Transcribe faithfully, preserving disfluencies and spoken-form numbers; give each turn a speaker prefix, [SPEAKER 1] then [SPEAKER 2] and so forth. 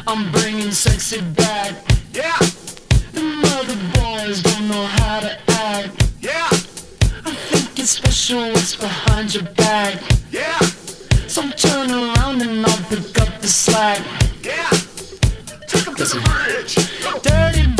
[SPEAKER 1] I'm bringing sexy back.
[SPEAKER 2] Yeah,
[SPEAKER 1] Them other boys don't know how to act.
[SPEAKER 2] yeah,
[SPEAKER 1] I think it's special what's behind your back.
[SPEAKER 2] yeah,
[SPEAKER 1] So turn around and I'll pick up the slack.
[SPEAKER 2] yeah. Take 'em to the bridge. Go.
[SPEAKER 1] Dirty